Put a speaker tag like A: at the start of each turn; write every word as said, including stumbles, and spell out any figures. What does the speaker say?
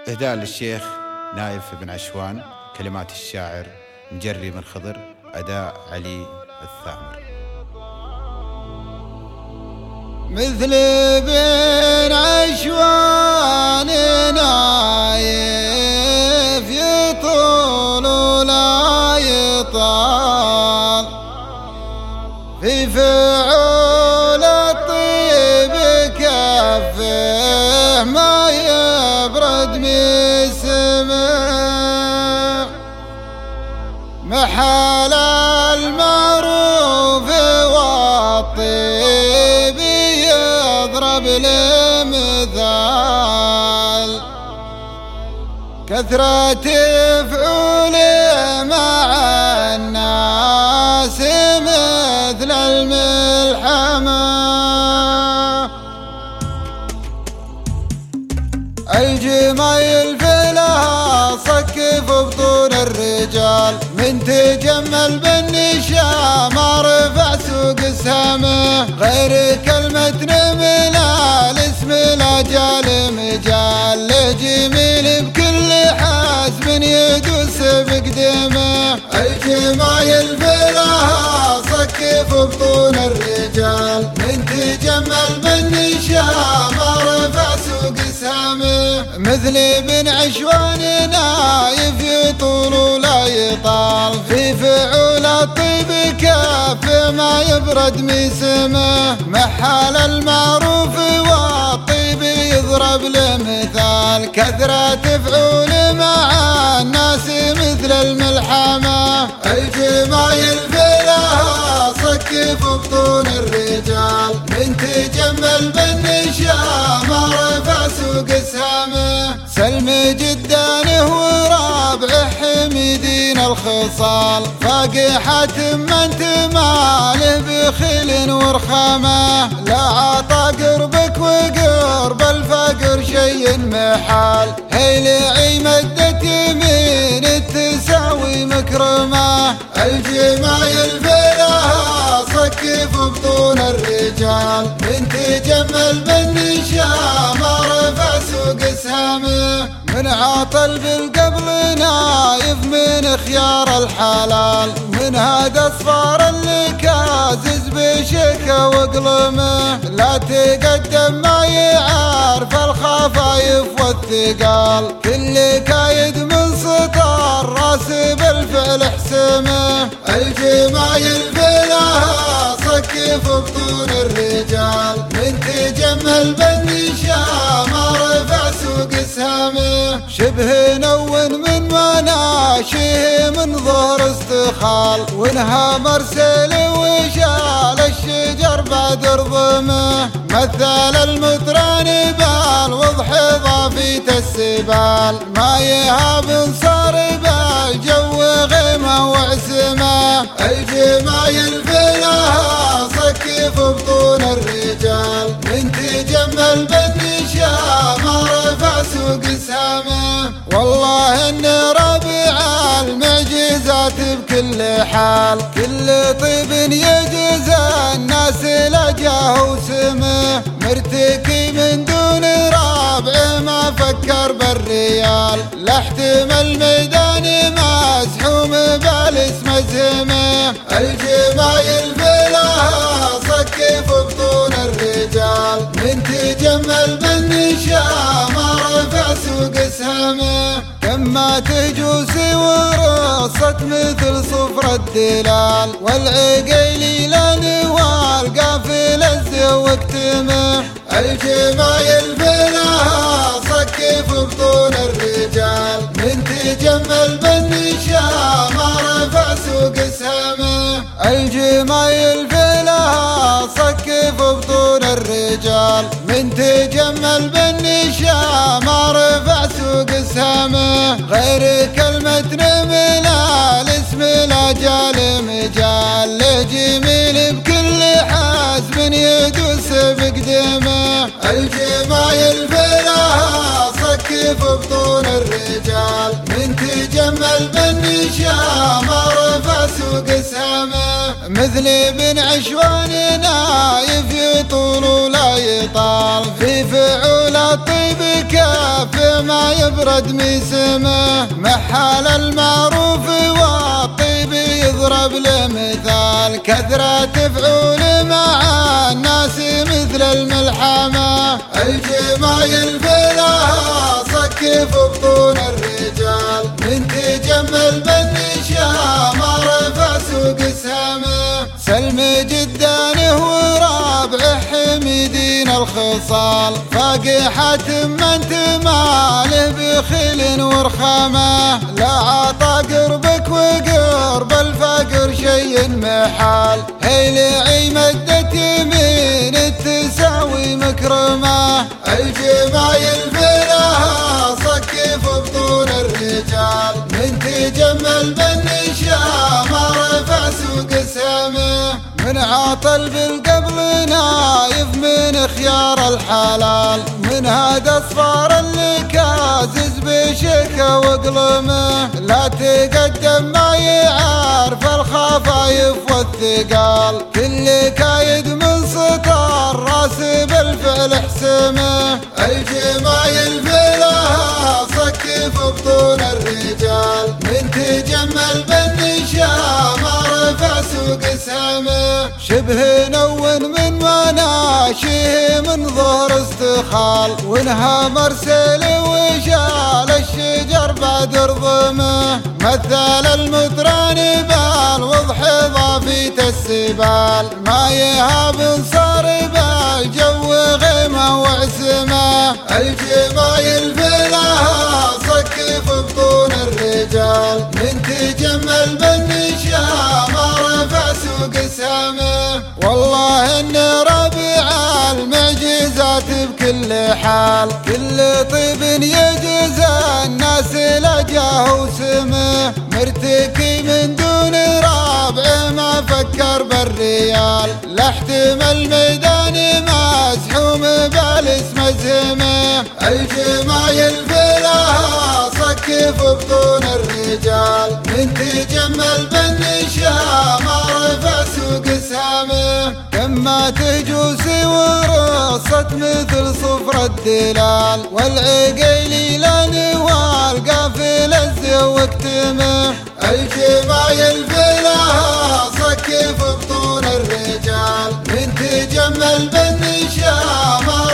A: إهداء للشيخ نايف بن عشوان. كلمات الشاعر مجري بن خضر. أداء علي الثامر.
B: مثل بن عشوان نايف يطول ولا يطال في فعول الطيب كفه ما يبرد من سمه محال المعروف والطيب يضرب المثال كثرة فعوله مع الناس مثل الملحمة الجمايل في لها صك بطون الرجال من تجمل بالنشا ما رفع سوق سهمه غير كلمة نملا الاسم لا جال مجال لجميل بكل حسب يدوس بقدمه الجمايل في لها صك بطون الرجال من تجمل بالنشا ما رفع سوق سهمه مثل بن عشوان نايف يطول ولا يطال في فعول الطيب كف ما يبرد من سمه محال المعروف والطيب يضرب لمثال كثرة فعول مع الناس مثل الملحمة الجمايل في لها صك في بطون الرجال من تجمل بالنشا ما رفع سوق سهمه سلم جدانه ورابعه حميدين الخصال فاقحة من تماله بخيل ورخامه لا عطى قربك وقرب الفقر شي محال هيلعي مدت يمين تساوي مكرمه الجمايل في لها صك في بطون الرجال من تجمل بالنشا ما رفع سوق سهمه من عاطل بالقبل نايف من خيار الحلال من هذا اصفار اللي كازز بشكا وقلمه لا تقدم ما يعرف الخفايف والثقال كل كايد من سطر راس بالفعل حسمه الجمايل في لها صك في بطون الرجال من تجمل بالنشا ما رفع سوق سهمه شبه نون من مناشه من ظهر استخال وانها مرسل وشال الشجر بعد رضمه مثل المطران بالوضح ضافيت السبال ما يهاب صار بالجو غيمه وعسمه الجمايل في لها صك في بطون الرجال من تجمل بالنشا ما رفع سوق سهمه والله ان ربيع المعجزات بكل حال كل طيب يجزى الناس لجاه وسمه مرتكي من دون رابع ما فكر بالريال لا احتمل ميدان مسحوم بالاسم زمه الجمايل في لها صك في بطون الرجال من تجمل بالنشا ما رفع سوق سهمه كما تجوسي ورصت مثل صفر الدلال والعقيلي لنوال قافل الزوكتمه الجمايل في لها صك في بطون الرجال من تجمل بالنشا ما رفع سوق سهمه الجمايل في لها صك في بطون الرجال من تجمل بالنشا ما رفع سوق سهمه غير كلمة نملا الاسم لا جال مجال لجميل بكل حسب يدوس بقدمه الجمايل في لها صك في بطون الرجال من تجمل بالنشا ما رفع سوق سهمه مثل بن عشوان نايف يطول ولا يطال، في فعول الطيب كاف ما يبرد مسمه، محال المعروف والطيب يضرب لمثال، كثرة فعول مع الناس مثل الملحمة، الجمايل فيها صك بطون الرجال، من تجمل بالنشام رفع سوق سهمه، سلم جدانه ورابعه حميدين الخصال، فاقحة من تماله بخيل ورخامه، لا عطى قربك وقرب الفقر شي محال، هيلعي مدت يمين تساوي مكرمه، الجمايل فيها صك بطون الرجال، من تجمل بالنشام رفع سوق سهمه، من عاطل بالقبل نايف من خيار الحلال، من هذا اصفار الكازز بشكا وقلمه، لا تقدم ما يعرف الخفايف والثقال، كل كايد من سطر راس بالفعل حسمه، الجمايل فيها صك بطون الرجال، من تجمل بالنشام رفع سوق سهمه، شبه نون من مناشه من ظهر استخال، وانها مرسل وشال الشجر بعد رضمه، مثل المطران بالوضح ضافيت السبال، ما يهاب صار بالجو غيمه وعسمه، الجمايل فيها صك بطون الرجال، من تجمل بالنشام رفع سوق سهمه، والله ان ربيع المعجزات بكل حال، كل طيب يجزى الناس لجاه وسمه، مرتكي من دون رابع ما فكر بالريال، لا احتمل ميدان مسحوم بالاسم زمه، الجمايل فيها صك بطون الرجال، من تجمل بالنشام رفع سوق سهمه، كما تجوسي ورصت مثل صفر الدلال، والعقيل لنوال قافل الزوق تمه، الجمايل فيها صك بطون الرجال، من تجمل بالنشام